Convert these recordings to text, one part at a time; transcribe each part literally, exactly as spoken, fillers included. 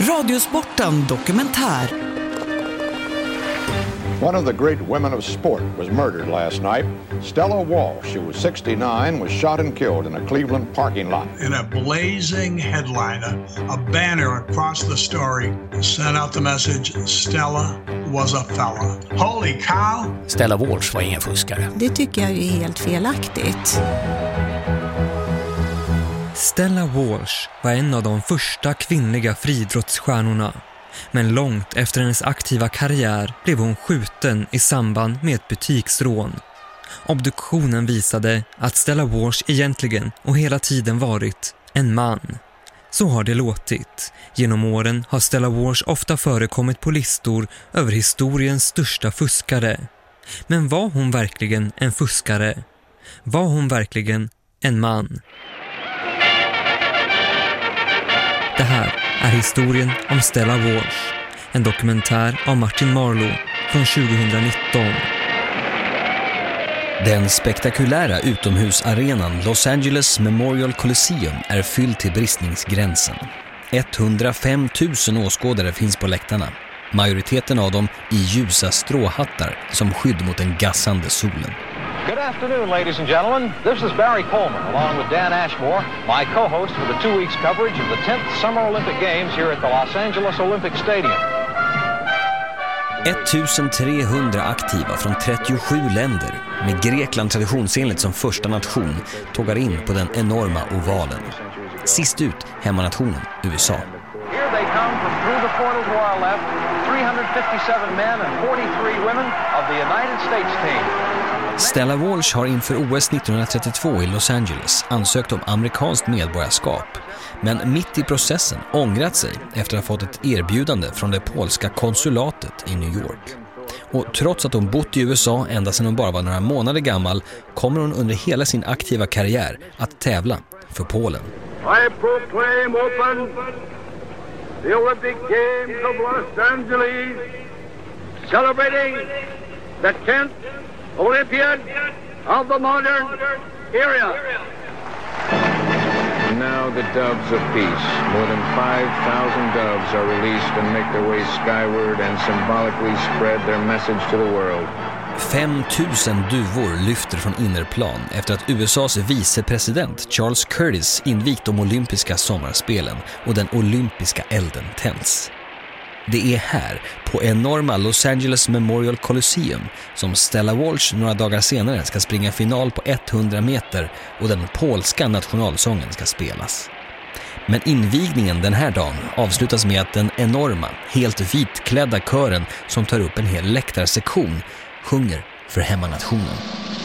Radiosporten dokumentär. One of the great women of sport was murdered last night. Stella Walsh, who was sixty-nine, was shot and killed in a Cleveland parking lot. In a blazing headline, a, a banner across the story sent out the message, Stella was a fella. Holy cow! Stella Walsh var ingen fuskare. Det tycker jag är helt felaktigt. Stella Walsh var en av de första kvinnliga friidrottsstjärnorna. Men långt efter hennes aktiva karriär blev hon skjuten i samband med ett butiksrån. Obduktionen visade att Stella Walsh egentligen och hela tiden varit en man. Så har det låtit. Genom åren har Stella Walsh ofta förekommit på listor över historiens största fuskare. Men var hon verkligen en fuskare? Var hon verkligen en man? Det här är historien om Stella Walsh, en dokumentär av Martin Marlowe från tjugonitton. Den spektakulära utomhusarenan Los Angeles Memorial Coliseum är fylld till bristningsgränsen. etthundrafem tusen åskådare finns på läktarna. Majoriteten av dem i ljusa stråhattar som skydd mot den gassande solen. Good afternoon, ladies and gentlemen. This is Barry Coleman, along with Dan Ashmore, my co-host for the two weeks coverage of the tenth Summer Olympic Games here at the Los Angeles Olympic Stadium. ettusentrehundra aktiva från trettiosju länder, med Grekland traditionsenligt som första nation, tågar in på den enorma ovalen. Sist ut hemmanationen U S A. Here they come from through the portal to our left, three hundred fifty-seven men and forty-three women of the United States team. Stella Walsh har inför O S nittonhundratrettiotvå i Los Angeles ansökt om amerikanskt medborgarskap, men mitt i processen ångrat sig efter att ha fått ett erbjudande från det polska konsulatet i New York. Och trots att hon bott i U S A ända sedan hon bara var några månader gammal kommer hon under hela sin aktiva karriär att tävla för Polen. I proclaim open the Olympic Games of Los Angeles, celebrating the tenth Olympiad of the modern era. Now the doves of peace, more than five thousand doves are released and make their way skyward and symbolically spread their message to the world. fem tusen duvor lyfter från innerplan efter att U S A:s vicepresident Charles Curtis invigt de olympiska sommarspelen och den olympiska elden tänds. Det är här, på enorma Los Angeles Memorial Coliseum, som Stella Walsh några dagar senare ska springa final på hundra meter och den polska nationalsången ska spelas. Men invigningen den här dagen avslutas med att den enorma, helt vitklädda kören som tar upp en hel läktarsektion sjunger för hemmanationen.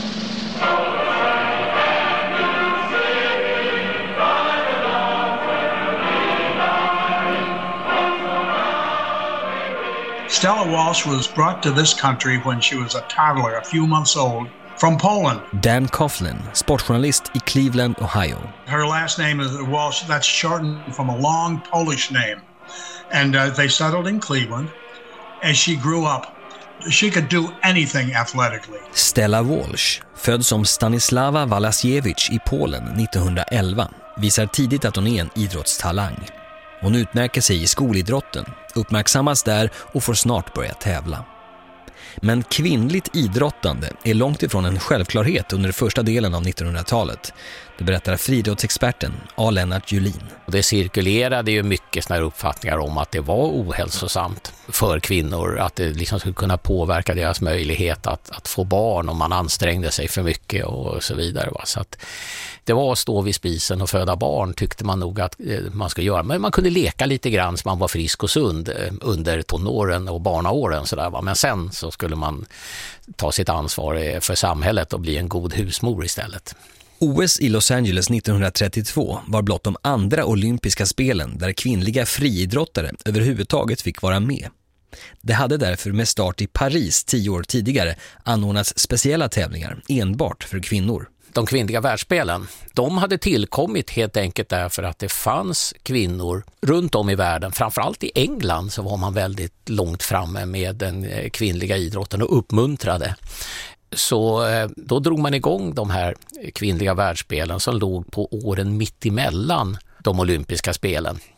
Stella Walsh was brought to this country when she was a toddler, a few months old, from Poland. Dan Coughlin, sportjournalist i Cleveland, Ohio. Her last name is Walsh. That's shortened from a long Polish name. And uh, they settled in Cleveland. As she grew up, she could do anything athletically. Stella Walsh, född som Stanislava Walasiewicz i Polen nittonhundraelva, visar tidigt att hon är en idrottstalang. Hon utmärker sig i skolidrotten, uppmärksammas där och får snart börja tävla. Men kvinnligt idrottande är långt ifrån en självklarhet under första delen av nittonhundratalet. Det berättar friidrottsexperten A. Lennart Julin. Det cirkulerade ju mycket såna här uppfattningar om att det var ohälsosamt för kvinnor, att det liksom skulle kunna påverka deras möjlighet att, att få barn om man ansträngde sig för mycket och så vidare. Va? Så att det var att stå vid spisen och föda barn tyckte man nog att man skulle göra. Men man kunde leka lite grann så man var frisk och sund under tonåren och barnaåren. Så där, va? Men sen så skulle man ta sitt ansvar för samhället och bli en god husmor istället. O S i Los Angeles nittonhundratrettiotvå var blott de andra olympiska spelen där kvinnliga friidrottare överhuvudtaget fick vara med. Det hade därför med start i Paris tio år tidigare anordnats speciella tävlingar enbart för kvinnor. De kvinnliga världsspelen, de hade tillkommit helt enkelt därför att det fanns kvinnor runt om i världen. Framförallt i England så var man väldigt långt framme med den kvinnliga idrotten och uppmuntrade. Så då drog man igång de här kvinnliga världsspelen som låg på åren mitt emellan de olympiska spelen.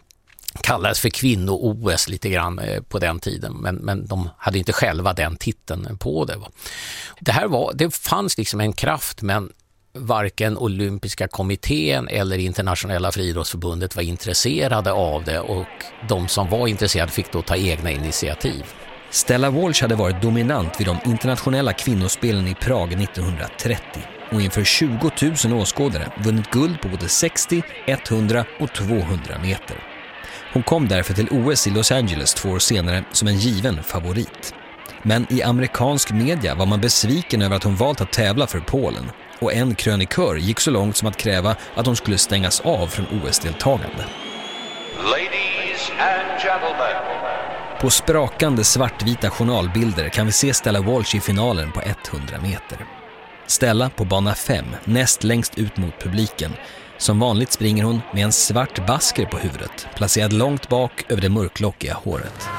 kallades för kvinno-O S lite grann på den tiden, men, men de hade inte själva den titeln på det. Det här var, det fanns liksom en kraft, men varken olympiska kommittén eller internationella friidrottsförbundet var intresserade av det, och de som var intresserade fick då ta egna initiativ. Stella Walsh hade varit dominant vid de internationella kvinnospelen i Prag nittonhundratrettio och inför tjugo tusen åskådare vunnit guld på både sextio, hundra och tvåhundra meter. Hon kom därför till O S i Los Angeles två år senare som en given favorit. Men i amerikansk media var man besviken över att hon valt att tävla för Polen, och en krönikör gick så långt som att kräva att hon skulle stängas av från O S-deltagande. Ladies and gentlemen. På sprakande svartvita journalbilder kan vi se Stella Walsh i finalen på hundra meter. Stella på bana fem, näst längst ut mot publiken. Som vanligt springer hon med en svart basker på huvudet, placerad långt bak över det mörklockiga håret.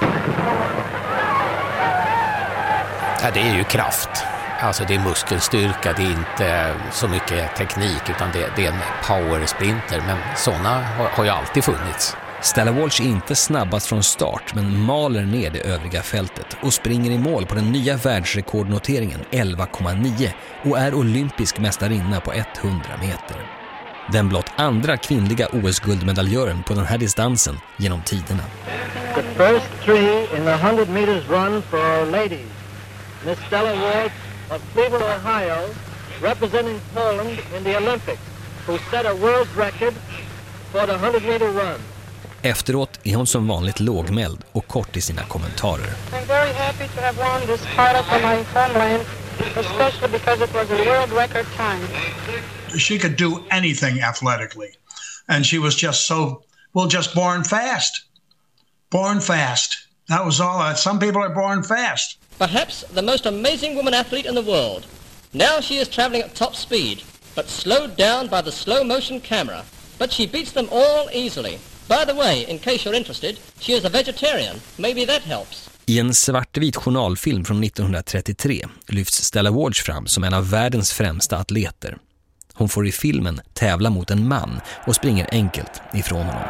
Ja, det är ju kraft. Alltså det är muskelstyrka, det är inte så mycket teknik, utan det, det är en power sprinter. Men sådana har, har ju alltid funnits. Stella Walsh är inte snabbast från start, men maler ner det övriga fältet och springer i mål på den nya världsrekordnoteringen elva komma nio och är olympisk mästarinna på hundra meter. Den blott andra kvinnliga O S-guldmedaljören på den här distansen genom tiderna. The first three in the hundred meters run for ladies. Miss Stella Walsh of Cleveland, Ohio, representing Poland in the Olympics, who set a world record for the hundred meter run. Efteråt är hon som vanligt lågmäld och kort i sina kommentarer. I'm very happy to have won this title for my homeland, especially because it was a world record time. She could do anything athletically, and she was just so, well, just born fast. Born fast. That was all. Some people are born fast. Perhaps the most amazing woman athlete in the world. Now she is traveling at top speed, but slowed down by the slow motion camera. But she beats them all easily. By the way, in case you're interested, she is a vegetarian. Maybe that helps. I en svartvit journalfilm från nittonhundratrettiotre lyfts Stella Walsh fram som en av världens främsta atleter. Hon får i filmen tävla mot en man och springer enkelt ifrån honom.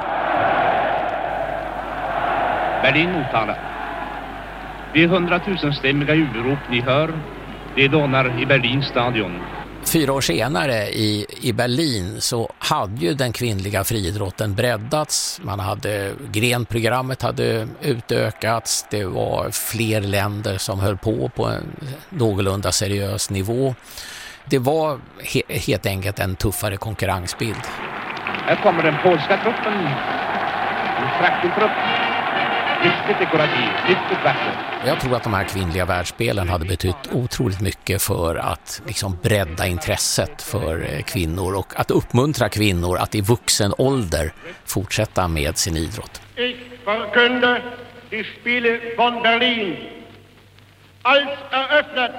Berlin Motala. Det är hundratusenstämmiga ljudrop ni hör. Det dånar i Berlins stadion. Fyra år senare i, i Berlin så hade ju den kvinnliga friidrotten breddats. Man hade, grenprogrammet hade utökats. Det var fler länder som höll på på en någorlunda seriös nivå. Det var he, helt enkelt en tuffare konkurrensbild. Här kommer den polska truppen. En praktfull trupp. Riktigt dekorativ, riktigt vacker. Jag tror att de här kvinnliga världsspelen hade betytt otroligt mycket för att liksom bredda intresset för kvinnor och att uppmuntra kvinnor att i vuxen ålder fortsätta med sin idrott. Ich verkünde die Spiele von Berlin als eröffnet.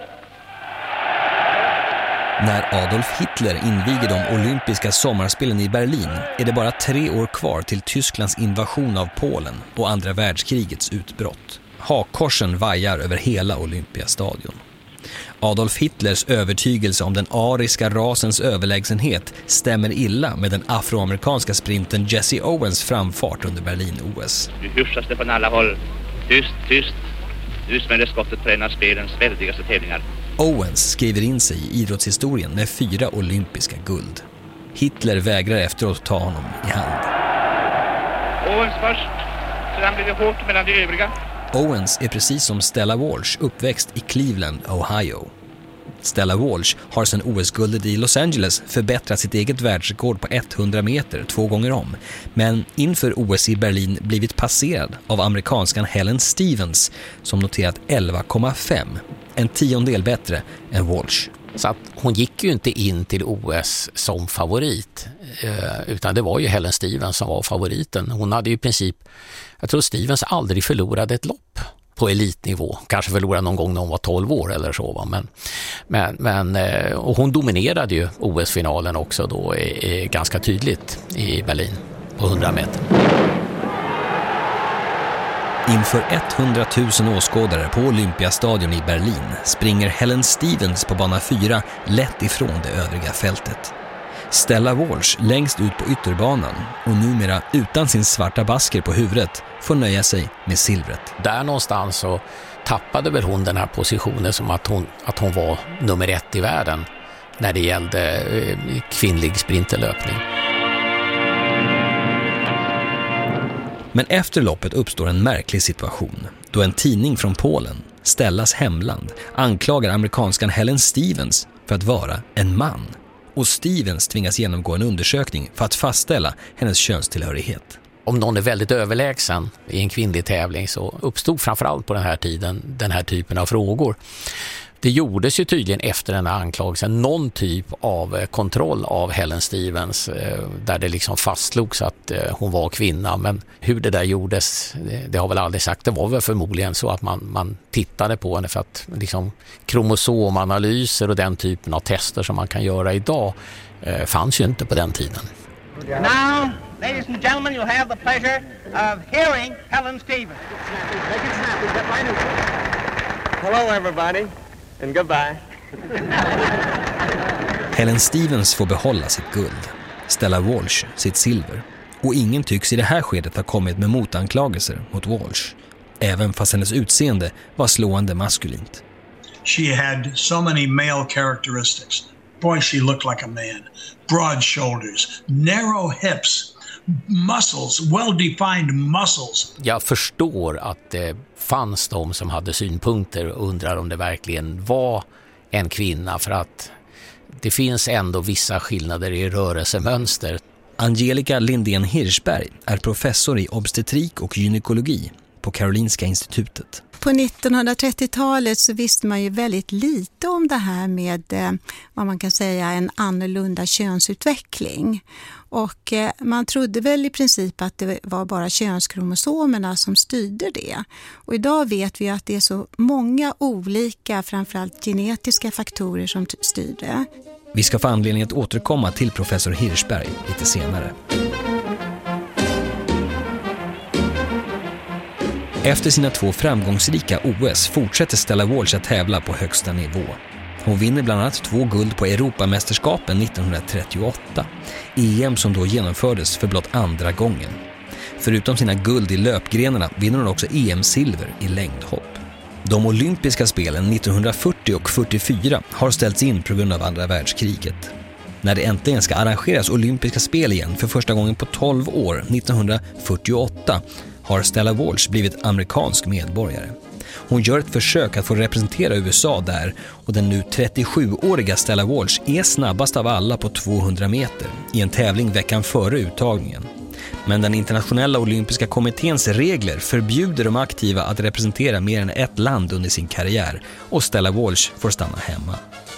När Adolf Hitler inviger de olympiska sommarspelen i Berlin är det bara tre år kvar till Tysklands invasion av Polen och andra världskrigets utbrott. Hakkorsen vajar över hela Olympiastadion. Adolf Hitlers övertygelse om den ariska rasens överlägsenhet stämmer illa med den afroamerikanska sprinten Jesse Owens framfart under Berlin-O S. Du hyrsas det från alla håll. Tyst, tyst. Nu smäller skottet på en av spelens väldigaste tävlingar. Owens skriver in sig i idrottshistorien med fyra olympiska guld. Hitler vägrar efteråt ta honom i hand. Owens först, sedan blir det hårt mellan de övriga. Owens är precis som Stella Walsh uppväxt i Cleveland, Ohio. Stella Walsh har sedan O S-guldet i Los Angeles förbättrat sitt eget världsrekord på hundra meter två gånger om, men inför O S i Berlin blivit passerad av amerikanskan Helen Stevens som noterat elva komma fem, en tiondel bättre än Walsh. Så att hon gick ju inte in till O S som favorit, utan det var ju Helen Stevens som var favoriten. Hon hade ju i princip, jag tror Stevens aldrig förlorade ett lopp på elitnivå. Kanske förlorade någon gång när hon var tolv år eller så. Men, men, men, och hon dominerade ju O S-finalen också då är, är ganska tydligt i Berlin på hundra meter. Inför hundratusen åskådare på Olympiastadion i Berlin springer Helen Stevens på bana fyra lätt ifrån det övriga fältet. Stella Walsh längst ut på ytterbanan och numera utan sin svarta basker på huvudet får nöja sig med silvret. Där någonstans så tappade väl hon den här positionen som att hon, att hon var nummer ett i världen när det gällde eh, kvinnlig sprinterlöpning. Men efter loppet uppstår en märklig situation då en tidning från Polen, Stellas hemland, anklagar amerikanskan Helen Stevens för att vara en man. Och Stevens tvingas genomgå en undersökning för att fastställa hennes könstillhörighet. Om någon är väldigt överlägsen i en kvinnlig tävling så uppstod framförallt på den här tiden den här typen av frågor. Det gjordes ju tydligen efter den här anklagelsen någon typ av kontroll av Helen Stevens där det liksom fastslogs att hon var kvinna. Men hur det där gjordes, det har väl aldrig sagt. Det var väl förmodligen så att man, man tittade på henne för att liksom kromosomanalyser och den typen av tester som man kan göra idag fanns ju inte på den tiden. Now, ladies and gentlemen, you'll have the pleasure of hearing Helen Stevens. Make it snappy, get right into it. Hello everybody. And goodbye. Helen Stevens får behålla sitt guld, Stella Walsh sitt silver. Och ingen tycks i det här skedet ha kommit med motanklagelser mot Walsh, även fast hennes utseende var slående maskulint. She had so many male characteristics. Boy, she looked like a man. Broad shoulders, narrow hips, muscles, well-defined muscles. Jag förstår att det fanns de som hade synpunkter och undrar om det verkligen var en kvinna, för att det finns ändå vissa skillnader i rörelsemönster. Angelica Lindén Hirschberg är professor i obstetrik och gynekologi på Karolinska institutet. På nittonhundratrettiotalet så visste man ju väldigt lite om det här med eh, vad man kan säga en annorlunda könsutveckling. Och eh, man trodde väl i princip att det var bara könskromosomerna som styrde det. Och idag vet vi att det är så många olika, framförallt genetiska faktorer som t- styr det. Vi ska få anledning att återkomma till professor Hirschberg lite senare. Efter sina två framgångsrika O S fortsätter Stella Walsh att tävla på högsta nivå. Hon vinner bland annat två guld på Europamästerskapen nittonhundratrettioåtta, E M som då genomfördes för blott andra gången. Förutom sina guld i löpgrenarna vinner hon också E M-silver i längdhopp. De olympiska spelen nittonhundrafyrtio och fyrtiofyra har ställts in på grund av andra världskriget. När det äntligen ska arrangeras olympiska spel igen för första gången på tolv år, nittonhundrafyrtioåtta, har Stella Walsh blivit amerikansk medborgare. Hon gör ett försök att få representera U S A där, och den nu trettiosjuåriga Stella Walsh är snabbast av alla på tvåhundra meter i en tävling veckan före uttagningen. Men den internationella olympiska kommitténs regler förbjuder de aktiva att representera mer än ett land under sin karriär, och Stella Walsh får stanna hemma.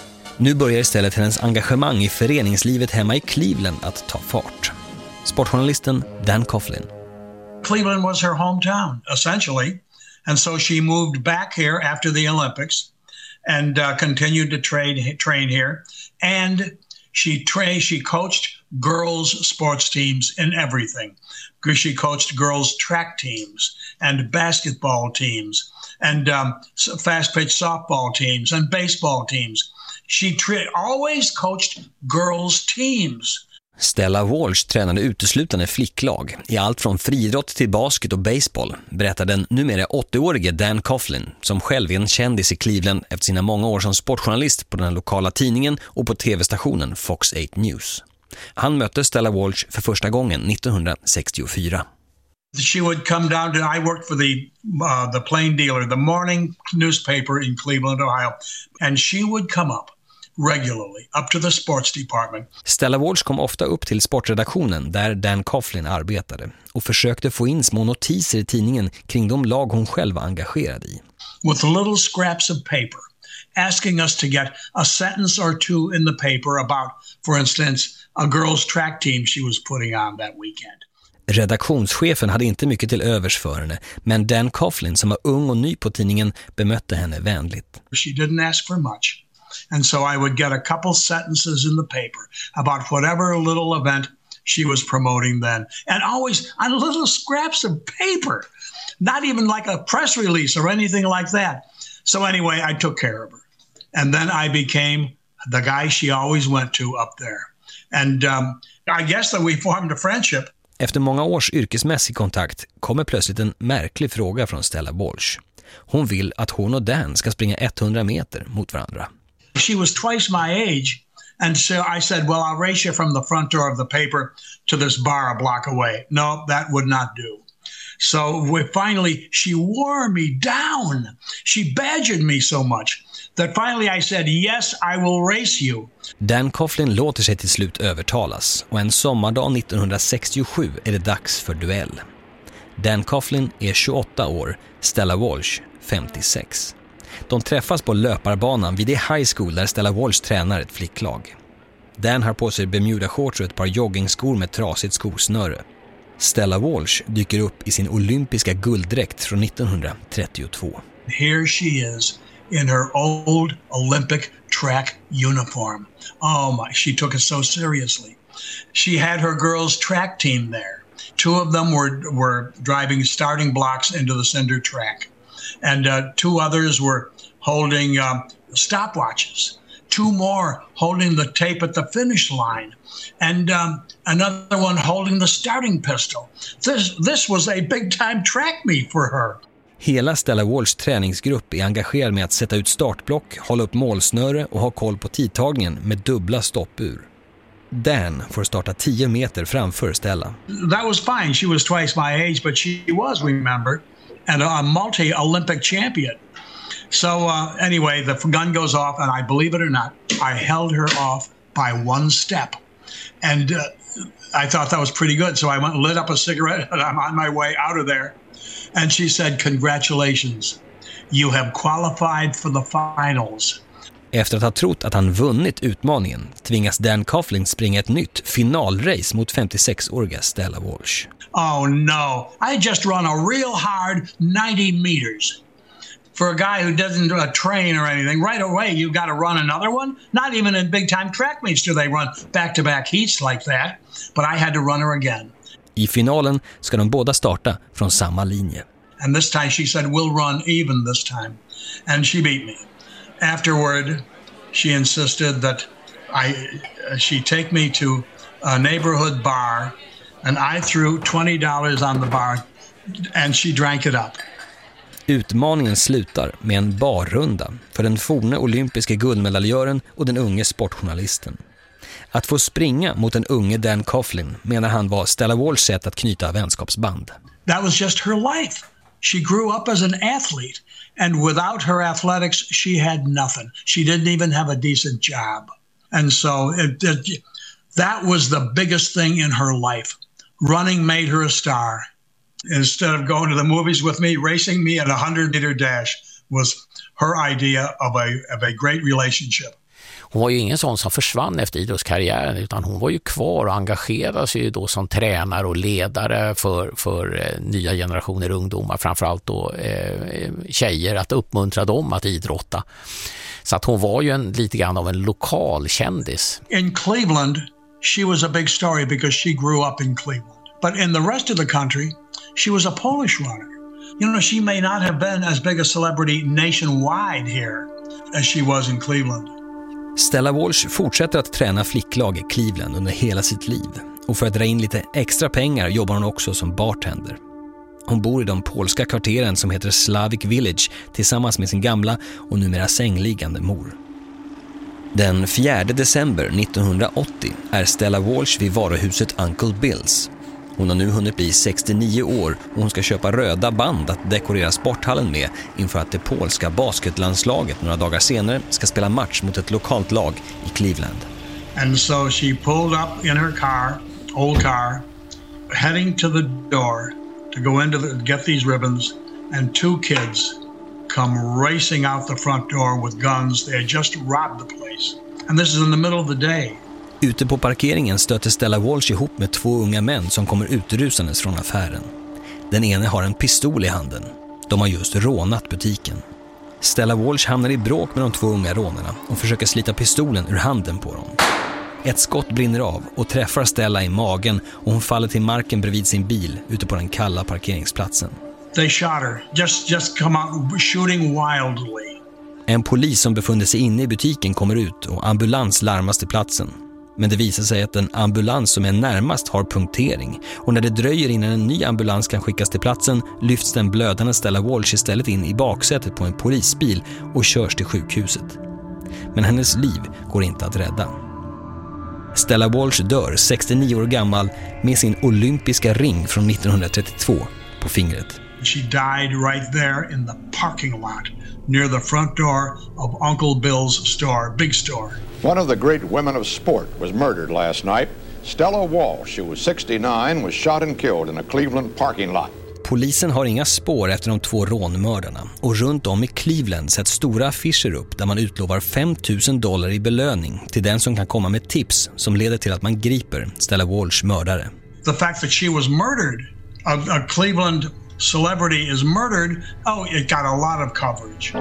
Nu börjar istället hennes engagemang i föreningslivet hemma i Cleveland att ta fart. Sportjournalisten Dan Coughlin. Cleveland was her hometown, essentially. And so she moved back here after the Olympics and uh, continued to train, train here. And she tra- she coached girls' sports teams in everything. She coached girls' track teams and basketball teams and um, fast-pitch softball teams and baseball teams. She tra- always coached girls' teams. Stella Walsh tränade uteslutande flicklag i allt från friidrott till basket och baseball, berättar den numera åttioårige Dan Coughlin, som själv är en kändis i Cleveland efter sina många år som sportjournalist på den lokala tidningen och på tv-stationen Fox eight News. Han mötte Stella Walsh för första gången nittonhundrasextiofyra. She would come down to, I worked for the uh, the Plain Dealer, the morning newspaper in Cleveland, Ohio, and she would come up regularly up to the sports department. Stella Walsh kom ofta upp till sportredaktionen där Dan Coughlin arbetade och försökte få in små notiser i tidningen kring de lag hon själv var engagerad i. With little scraps of paper, asking us to get a sentence or two in the paper about, for instance, a girls' track team she was putting on that weekend. Redaktionschefen hade inte mycket till övers för henne, men Dan Coughlin, som var ung och ny på tidningen, bemötte henne vänligt. She didn't ask for much. And so I would get a couple sentences in the paper about whatever little event she was promoting then. And always on little scraps of paper, not even like a press release or anything like that. So anyway, I took care of her. And then I became the guy she always went to up there. And um, I guess that we formed a friendship. Efter många års yrkesmässig kontakt kommer plötsligt en märklig fråga från Stella Walsh. Hon vill att hon och Dan ska springa hundra meter mot varandra. She was twice my age, and so I said, well, I'll race you from the front door of the paper to this bar a block away. No, that would not do. So we finally, she wore me down. She badgered me so much that finally I said, yes, I will race you. Dan Coughlin låter sig till slut övertalas och en sommardag nittonhundrasextiosju är det dags för duell. Dan Coughlin är tjugoåtta år, Stella Walsh femtiosex. De träffas på löparbanan vid det high school där Stella Walsh tränar ett flicklag. Dan har på sig Bermuda-shorts och ett par joggingskor med trasigt skosnöre. Stella Walsh dyker upp i sin olympiska gulddräkt från nittonhundratrettiotvå. Here she is in her old Olympic track uniform. Oh my, she took it so seriously. She had her girls' track team there. Two of them were were driving starting blocks into the cinder track. And uh, two others were holding uh, stopwatches. Two more holding the tape at the finish line. And um, another one holding the starting pistol. This, this was a big-time track meet for her. Hela Stella Walshs träningsgrupp är engagerad med att sätta ut startblock, hålla upp målsnöre och ha koll på tidtagningen med dubbla stoppur. Dan får starta tio meter framför Stella. That was fine. She was twice my age, but she was, remember, and a multi-Olympic champion. So uh, anyway, the gun goes off, and I believe it or not, I held her off by one step. And uh, I thought that was pretty good. So I went and lit up a cigarette, and I'm on my way out of there. And she said, congratulations, you have qualified for the finals. Efter att ha trott att han vunnit utmaningen tvingas Dan Coughlin springa ett nytt finalrace mot femtiosex-åriga Stella Walsh. Oh no, I just run a real hard ninety meters. For a guy who doesn't uh, train or anything, right away you got to run another one. Not even in big-time track meets do they run back-to-back heats like that. But I had to run her again. I finalen ska de båda starta från samma linje. And this time she said, we'll run even this time. And she beat me. Afterward, she insisted that I uh, she take me to a neighborhood bar, and I threw twenty dollars on the bar, and she drank it up. Utmaningen slutar med en barrunda för den forne olympiska guldmedaljören och den unge sportjournalisten. Att få springa mot en unge Dan Coughlin menar han var Stella Walshs sätt att knyta vänskapsband. That was just her life. She grew up as an athlete, and without her athletics, she had nothing. She didn't even have a decent job. And so it, it, that was the biggest thing in her life. Running made her a star. Instead of going to the movies with me, racing me at a hundred-meter dash was her idea of a, of a great relationship. Hon var ju ingen sån som försvann efter idrottskarriären, utan hon var ju kvar och engagerade sig då som tränare och ledare för, för eh, nya generationer ungdomar, framförallt då eh, tjejer, att uppmuntra dem att idrotta. Så att hon var ju en, lite grann av en lokal kändis. In Cleveland, she was a big story because she grew up in Cleveland. But in the rest of the country, she was a Polish runner. You know, she may not have been as big a celebrity nationwide here as she was in Cleveland. Stella Walsh fortsätter att träna flicklag i Cleveland under hela sitt liv. Och för att dra in lite extra pengar jobbar hon också som bartender. Hon bor i de polska kvarteren som heter Slavic Village tillsammans med sin gamla och numera sängliggande mor. Den fjärde december nittonhundraåttio är Stella Walsh vid varuhuset Uncle Bill's. Hon har nu hunnit bli sextionio år och hon ska köpa röda band att dekorera sporthallen med inför att det polska basketlandslaget några dagar senare ska spela match mot ett lokalt lag i Cleveland. And so she pulled up in her car, old car, heading to the door to go into the, get these ribbons, and two kids come racing out the front door with guns. They had just robbed the place. And this is in the middle of the day. Ute på parkeringen stöter Stella Walsh ihop med två unga män som kommer utrusandes från affären. Den ene har en pistol i handen. De har just rånat butiken. Stella Walsh hamnar i bråk med de två unga rånarna och försöker slita pistolen ur handen på dem. Ett skott brinner av och träffar Stella i magen och hon faller till marken bredvid sin bil ute på den kalla parkeringsplatsen. They shot her, just, just come out shooting wildly. En polis som befunnit sig inne i butiken kommer ut och ambulans larmas till platsen. Men det visar sig att en ambulans som är närmast har punktering, och när det dröjer innan en ny ambulans kan skickas till platsen lyfts den blödande Stella Walsh istället in i baksätet på en polisbil och körs till sjukhuset. Men hennes liv går inte att rädda. Stella Walsh dör sextionio år gammal med sin olympiska ring från nittonhundratrettiotvå på fingret. She died right there in the parking lot near the front door of Uncle Bill's store, big store. One of the great women of sport was murdered last night. Stella Walsh, who was sixty-nine, was shot and killed in a Cleveland parking lot. Polisen har inga spår efter de två rånmördarna, och runt om i Cleveland sätts stora affischer upp där man utlovar fem tusen dollar i belöning till den som kan komma med tips som leder till att man griper Stella Walsh mördare. The fact that she was murdered, a, a Cleveland celebrity is murdered, oh, it got a lot of coverage.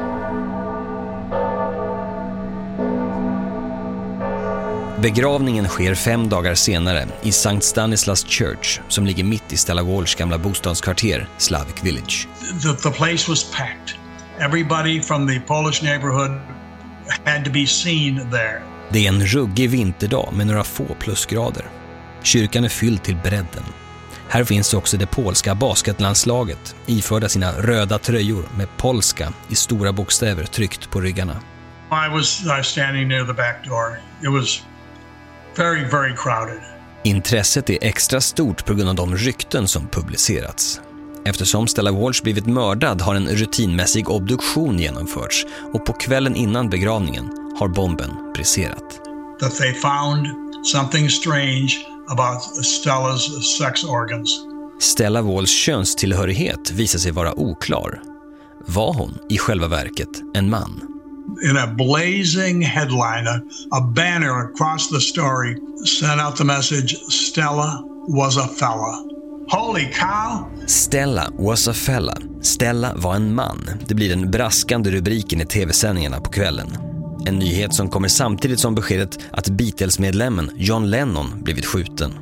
Begravningen sker fem dagar senare i Sankt Stanislas Church som ligger mitt i Stella Walshs gamla bostadskvarter, Slavic Village. The, the place was packed. Everybody from the Polish neighborhood had to be seen there. Det är en ruggig vinterdag med några få plusgrader. Kyrkan är fylld till bredden. Här finns också det polska basketlandslaget iförda sina röda tröjor med polska i stora bokstäver tryckt på ryggarna. I was, I was standing near the back door. It was very, very crowded. Intresset är extra stort på grund av de rykten som publicerats. Eftersom Stella Walsh blivit mördad har en rutinmässig obduktion genomförts, och på kvällen innan begravningen har bomben briserat. That they found something strange about Stella's sex organs. Stella Walshs könstillhörighet visar sig vara oklar. Var hon i själva verket en man? In a blazing headline, a, a banner across the story sent out the message, Stella was a fella. Holy cow! Stella was a fella. Stella var en man. Det blir den braskande rubriken i tv-sändningarna på kvällen. En nyhet som kommer samtidigt som beskedet att Beatles-medlemmen John Lennon blivit skjuten.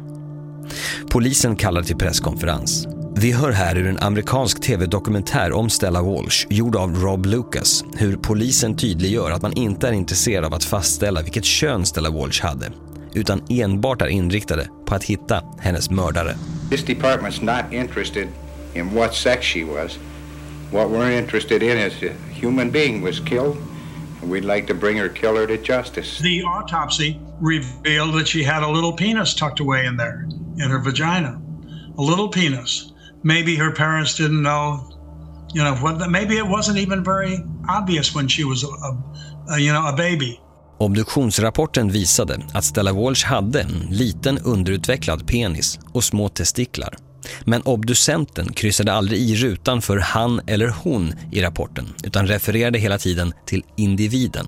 Polisen kallar till presskonferens. Vi hör här ur en amerikansk tv-dokumentär om Stella Walsh gjord av Rob Lucas hur polisen tydliggör att man inte är intresserad av att fastställa vilket kön Stella Walsh hade, utan enbart är inriktade på att hitta hennes mördare. This department's not interested in what sex she was. What we're interested in is a human being was killed, and we'd like to bring her killer to justice. The autopsy revealed that she had a little penis tucked away in there, in her vagina. A little penis. Maybe her parents didn't know, you know, what, maybe it wasn't even very obvious when she was, a, a, you know, a baby. Obduktionsrapporten visade att Stella Walsh hade en liten underutvecklad penis och små testiklar. Men obducenten kryssade aldrig i rutan för han eller hon i rapporten, utan refererade hela tiden till individen.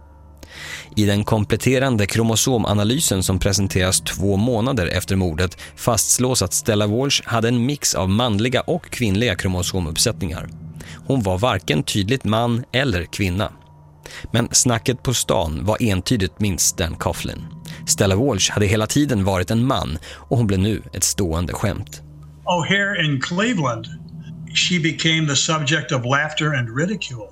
I den kompletterande kromosomanalysen som presenteras två månader efter mordet fastslås att Stella Walsh hade en mix av manliga och kvinnliga kromosomuppsättningar. Hon var varken tydligt man eller kvinna. Men snacket på stan var entydigt minst Stan Coughlin. Stella Walsh hade hela tiden varit en man, och hon blev nu ett stående skämt. Oh, here in Cleveland, she became the subject of laughter and ridicule.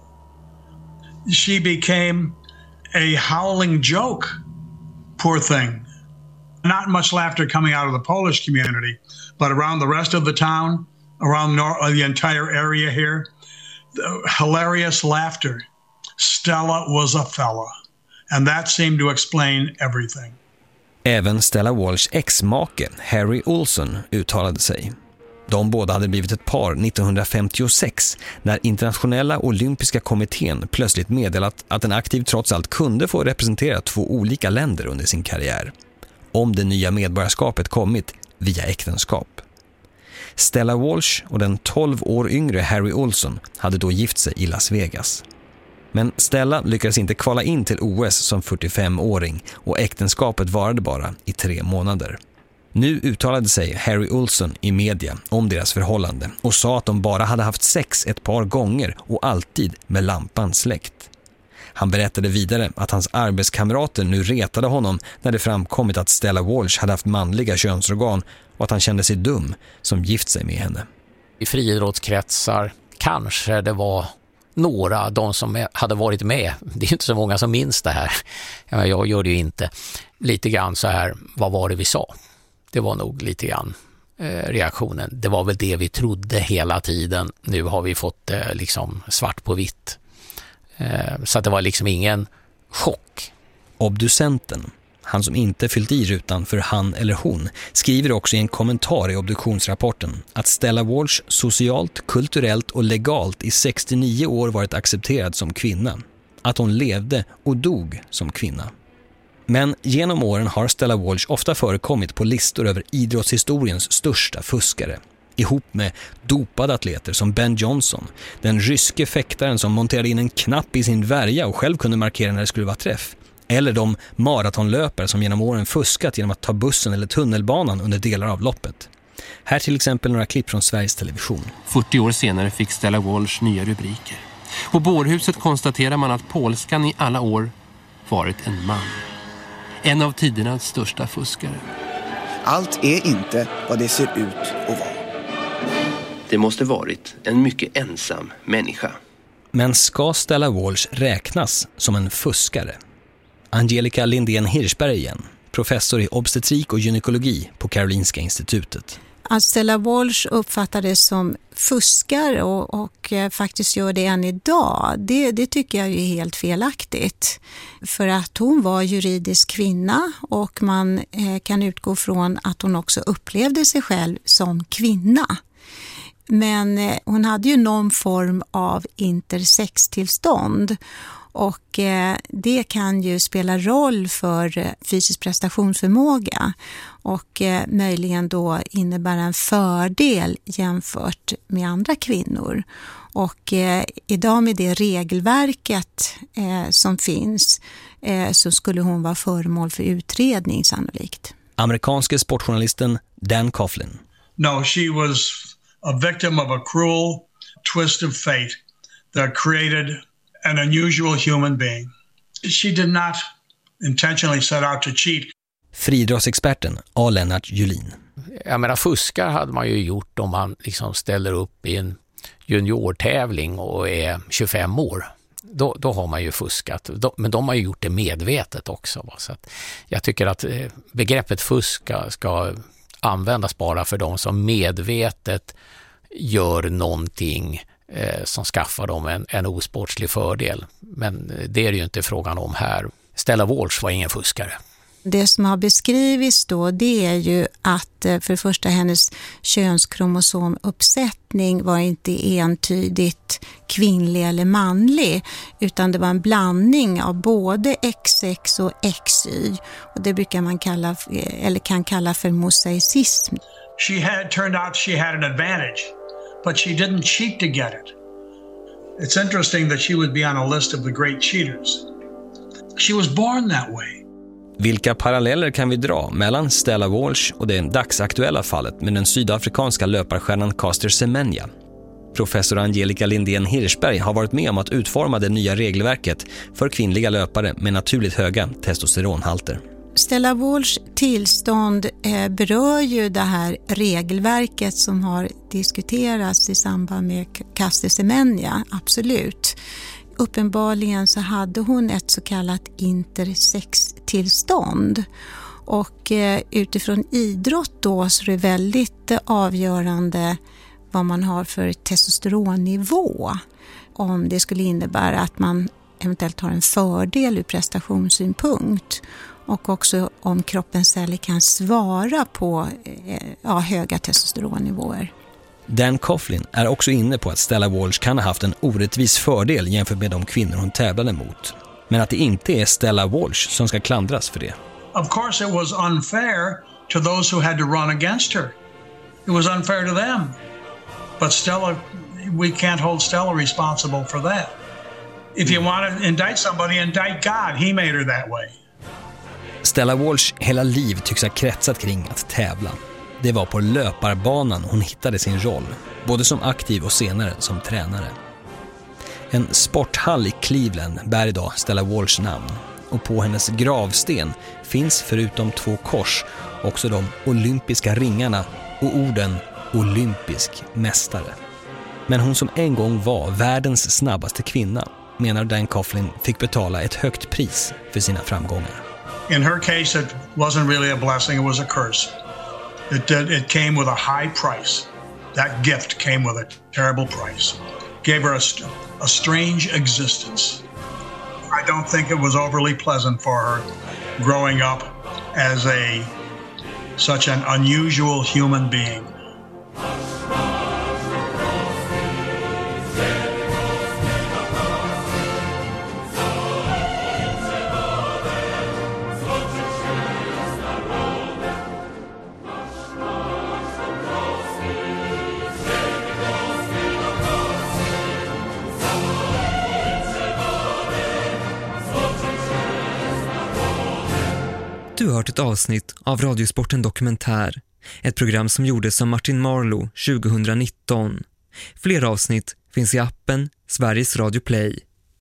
She became a howling joke. Poor thing. Not much laughter coming out of the Polish community, but around the rest of the town, around nor- the entire area here, hilarious laughter. Stella was a fella. And that seemed to explain everything. Även Stella Walshs ex-make, Harry Olson, uttalade sig. De båda hade blivit ett par nittonhundrafemtiosex när internationella olympiska kommittén plötsligt meddelat att en aktiv trots allt kunde få representera två olika länder under sin karriär, om det nya medborgarskapet kommit via äktenskap. Stella Walsh och den tolv år yngre Harry Olson hade då gift sig i Las Vegas. Men Stella lyckades inte kvala in till O S som fyrtiofemåring, och äktenskapet varade bara i tre månader. Nu uttalade sig Harry Olson i media om deras förhållande och sa att de bara hade haft sex ett par gånger och alltid med lampan släckt. Han berättade vidare att hans arbetskamrater nu retade honom när det framkommit att Stella Walsh hade haft manliga könsorgan och att han kände sig dum som gift sig med henne. I friidrottskretsar kanske det var några, de som hade varit med, det är ju inte så många som minns det här, jag gör det ju inte, lite grann så här, vad var det vi sa? Det var nog lite grann eh, reaktionen. Det var väl det vi trodde hela tiden. Nu har vi fått eh, liksom svart på vitt. Eh, så att det var liksom ingen chock. Obducenten, han som inte fyllt i rutan för han eller hon, skriver också i en kommentar i obduktionsrapporten att Stella Walsh socialt, kulturellt och legalt i sextionio år varit accepterad som kvinna. Att hon levde och dog som kvinna. Men genom åren har Stella Walsh ofta förekommit på listor över idrottshistoriens största fuskare. Ihop med dopade atleter som Ben Johnson, den ryske fäktaren som monterade in en knapp i sin värja och själv kunde markera när det skulle vara träff. Eller de maratonlöpare som genom åren fuskat genom att ta bussen eller tunnelbanan under delar av loppet. Här till exempel några klipp från Sveriges Television. fyrtio år senare fick Stella Walsh nya rubriker. På bårhuset konstaterar man att polskan i alla år varit en man. En av tidernas största fuskare. Allt är inte vad det ser ut att vara. Det måste varit en mycket ensam människa. Men ska Stella Walsh räknas som en fuskare? Angelica Lindén Hirschberg igen, professor i obstetrik och gynekologi på Karolinska institutet. Att Stella Walsh uppfattades som fuskare och, och faktiskt gör det än idag, det, det tycker jag är helt felaktigt. För att hon var juridisk kvinna och man eh, kan utgå från att hon också upplevde sig själv som kvinna. Men eh, hon hade ju någon form av intersextillstånd. Och eh, det kan ju spela roll för eh, fysisk prestationsförmåga och eh, möjligen då innebära en fördel jämfört med andra kvinnor. Och eh, idag med det regelverket eh, som finns eh, så skulle hon vara föremål för utredning sannolikt. Amerikanske sportjournalisten Dan Coughlin. No, she was a victim of a cruel twist of fate that created an unusual human being. She did not intentionally set out to cheat. Friidrottsexperten A. Lennart Julin. Jag menar, fuskar hade man ju gjort om man liksom ställer upp i en juniortävling och är tjugofem år. Då, då har man ju fuskat. Men de har ju gjort det medvetet också. Va? Så att jag tycker att begreppet fusk ska, ska användas bara för de som medvetet gör någonting eh, som skaffar dem en, en osportslig fördel. Men det är det ju inte frågan om här. Stella Walsh var ingen fuskare. Det som har beskrivits då, det är ju att för det första hennes könskromosomupsättning var inte entydigt kvinnlig eller manlig, utan det var en blandning av både X X och X Y, och det brukar man kalla, eller kan kalla för mosaicism. She had turned out she had an advantage, but she didn't cheat to get it. It's interesting that she would be on a list of the great cheaters. She was born that way. Vilka paralleller kan vi dra mellan Stella Walsh och det dagsaktuella fallet med den sydafrikanska löparstjärnan Caster Semenya? Professor Angelica Lindén Hirschberg har varit med om att utforma det nya regelverket för kvinnliga löpare med naturligt höga testosteronhalter. Stella Walshs tillstånd eh, berör ju det här regelverket som har diskuterats i samband med Caster Semenya, absolut. Uppenbarligen så hade hon ett så kallat intersextillstånd, och eh, utifrån idrott då så är det väldigt eh, avgörande vad man har för testosteronnivå, om det skulle innebära att man eventuellt har en fördel ur prestationssynpunkt, och också om kroppens celler kan svara på eh, ja, höga testosteronnivåer. Dan Coughlin är också inne på att Stella Walsh kan ha haft en orättvis fördel jämfört med de kvinnor hon tävlade mot. Men att det inte är Stella Walsh som ska klandras för det. Of course it was unfair to those who had to run against her. It was unfair to them. But Stella, we can't hold Stella responsible for that. If you want to indict somebody, indict God. He made her that way. Stella Walsh hela liv tycks ha kretsat kring att tävla. Det var på löparbanan hon hittade sin roll, både som aktiv och senare som tränare. En sporthall i Cleveland bär idag Stella Walshs namn, och på hennes gravsten finns förutom två kors också de olympiska ringarna och orden olympisk mästare. Men hon som en gång var världens snabbaste kvinna menar Dan Coughlin fick betala ett högt pris för sina framgångar. In her case, it wasn't really a blessing, it was a curse. It, uh, it came with a high price. That gift came with a terrible price. Gave her a, st- a strange existence. I don't think it was overly pleasant for her growing up as a such an unusual human being. Du har hört ett avsnitt av Radiosporten Dokumentär, ett program som gjordes av Martin Marlowe tjugonitton. Fler avsnitt finns i appen Sveriges Radio Play.